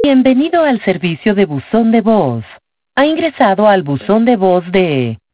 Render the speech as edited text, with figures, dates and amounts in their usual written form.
Bienvenido al servicio de buzón de voz. Ha ingresado al buzón de voz de